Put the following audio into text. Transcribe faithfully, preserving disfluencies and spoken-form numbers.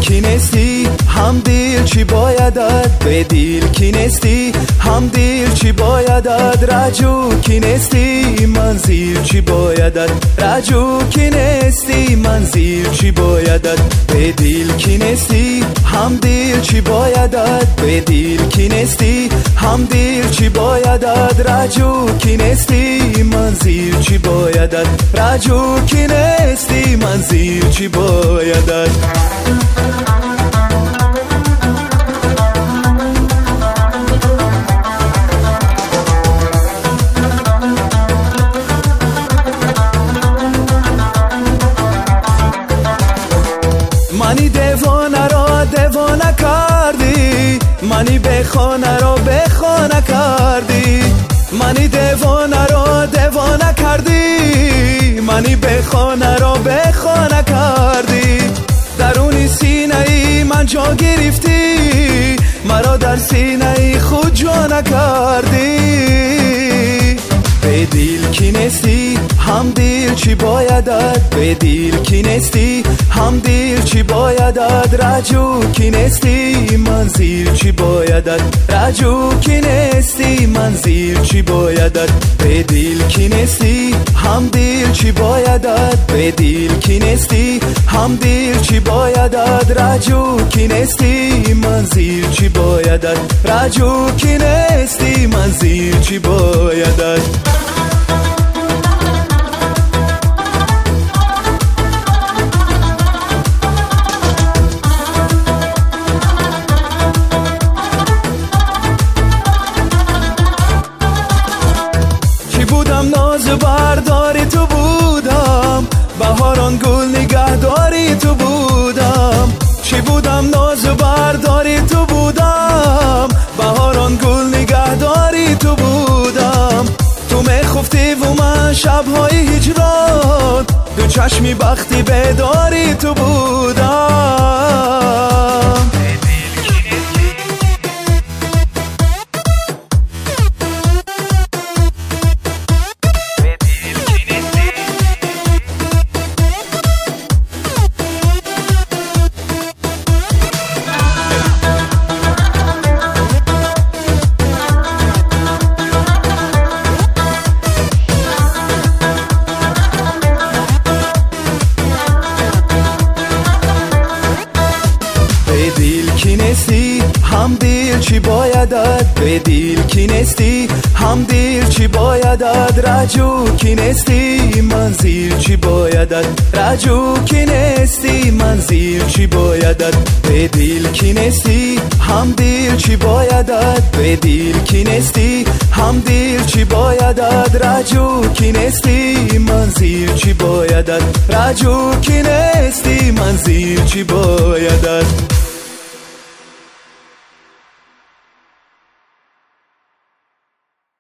کی نستی هم دیر چی بایدد به دیل کی نستی هم دیر چی بایدد رجو کی نستی منزیر چی بایدد رجو کی نستی منزیر چی بایدد به دیل کی نستی هم دیر چی بایدد به دیل کی نستی هم دیر چی بایدد رجو کی نستی منزیر چی بایدد رجو کی نستی منزیر چی بایدد منی دیوانه را دیوانه کردی منی به خانه را به خانه کردی منی دیوانه را دیوانه کردی منی به خانه را به خانه کردی درونی سینه ای من جا گرفتی مرا در سینه ای خود جا نکردی به دیل کی نستی هم دیر چی بایدد به دیل کی نستی هم دیر چی بایدد رجو کی نستی منزیر چی بایدد رجو کی نستی منزیر چی بایدد به دیل کی نستی هم دیر چی بایدد به دیل کی نستی هم دیر چی بایدد رجو کی نستی منزیر چی بایدد رجو کی نستی منزیر چی بایدد ناز برداری تو بودم بهاران گل نگهداری تو بودم چی بودم ناز برداری تو بودم بهاران گل نگهداری تو بودم تو میخفتی و من شبهای هجران دو چشمی بختی بیداری تو بودم کی نستی هم دیر چی بایدد به دیل کی نستی هم دیر چی بایدد رجو کی نستی منزیر چی بایدد رجو کی نستی منزیر چی بایدد به دیل کی نستی هم دیر چی بایدد به دیل کی نستی هم دیر چی بایدد رجو کی نستی منزیر چی بایدد رجو کی نستی منزیر چی بایدد